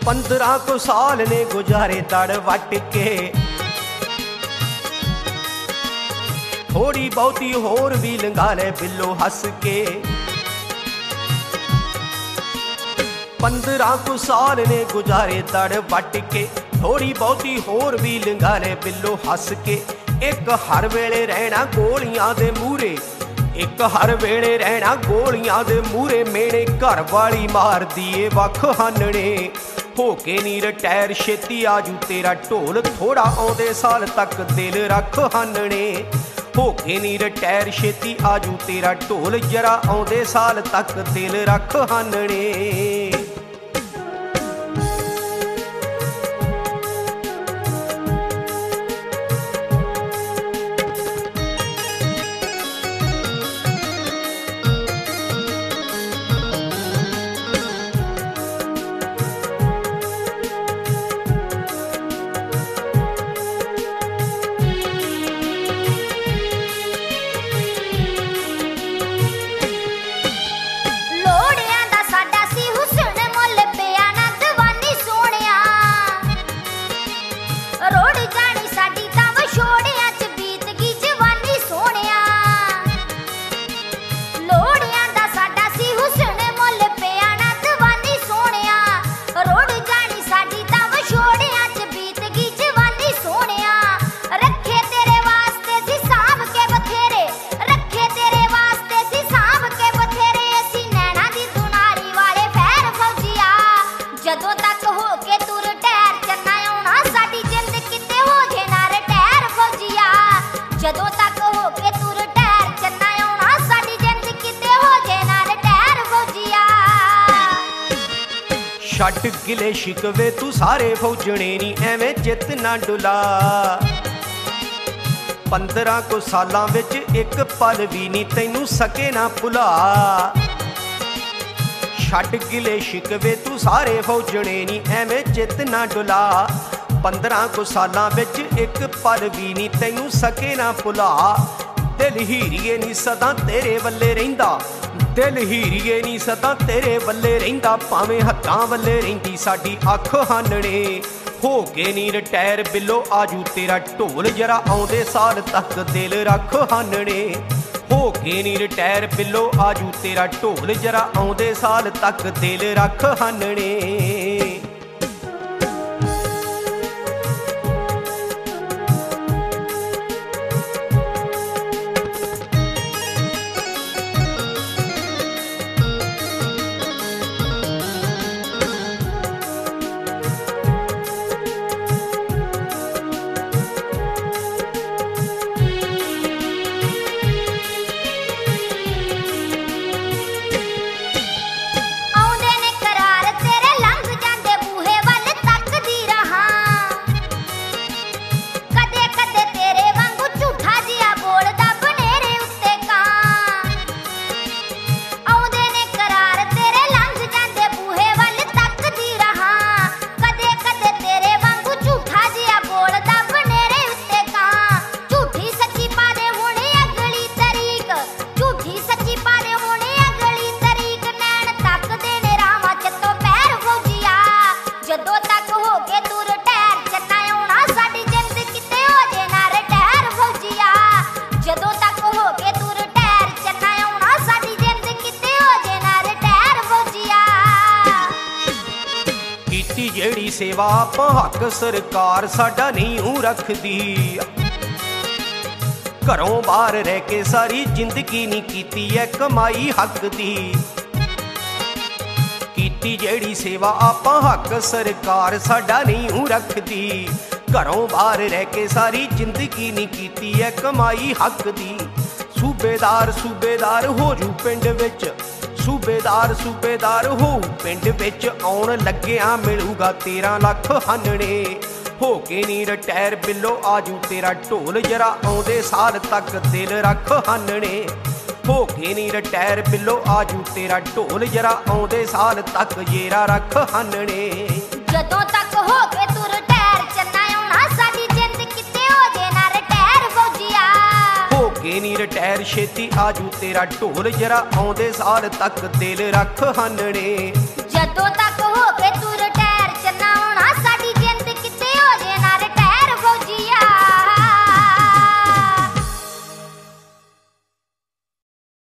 15 को साल ने गुजारे तड़ वट के, थोड़ी बहुती होर भी लंघा ले बिल्लो हस के। 15 को साल ने गुजारे तड़ वट के, थोड़ी बहुती होर भी लंघा ले बिल्लो हस के। एक हर वेले रहना गोलियां दे मूरे, एक हर वेले रहना गोलियां दे मूरे। मेरे घर वाली मार दिए वख हानने, हो के नी रिटायर छेती आजू तेरा ढोल। थोड़ा आउंदे साल तक दिल रख हानने, हो के नी रिटायर छेती आजू तेरा ढोल। जरा आउंदे साल तक दिल रख हानने। छट गिले शिकवे तू सारे फौजने नी एवें चित ना डुला। 15 को सालां विच एक पल भी नी तैनू सके ना भुला। छट गिले शिकवे तू सारे फौजने नी एवें चित ना डुला। 15 को सालां विच एक पल भी नी तैनू सके ना भुला। दिल हीरीए नी सदा तेरे वल्ले रहिंदा, दिल हीरीए नी सदा तेरे वल्ले रहिंदा। भावें हत्थां वल्ले रहिंदी साडी अख हानने, हो के नी रिटायर बिल्लो आजू तेरा ढोल। जरा आउंदे साल तक दिल रख हानने, हो के नी रिटायर बिल्लो आजू तेरा ढोल। जरा आउंदे साल तक दिल रख हानने। जेड़ी सेवा आपां हक सरकार साडा नहीं रखदी। घरों बाहर रह के सारी जिंदगी नहीं कीती है कमाई हक दी। कीती जेड़ी सेवा आपां हक सरकार साडा नहीं रखदी। घरों बाहर रह के सारी जिंदगी नहीं कीती है कमाई हक दी। सूबेदार सूबेदार हो जू पिंड विच, सूबेदार सूबेदार हो पिंड विच। आउण लग्गिया मिलूगा 13 लाख हानने, हो के नी रिटायर बिल्लो आजू तेरा ढोल। जरा आउंदे साल तक दिल रख हानने, हो के नी रिटायर बिल्लो आजू तेरा ढोल। जरा आउंदे साल तक जेरा रख हानने। जदों तक हो के तू रिटायर चन्ना आउणा साडी जिंद किते हो जे ना रिटायर फौजिया। हो के नी रिटायर छेती आजू तेरा ढोल। जरा आउंदे साल तक दिल रख हानने। जदों तक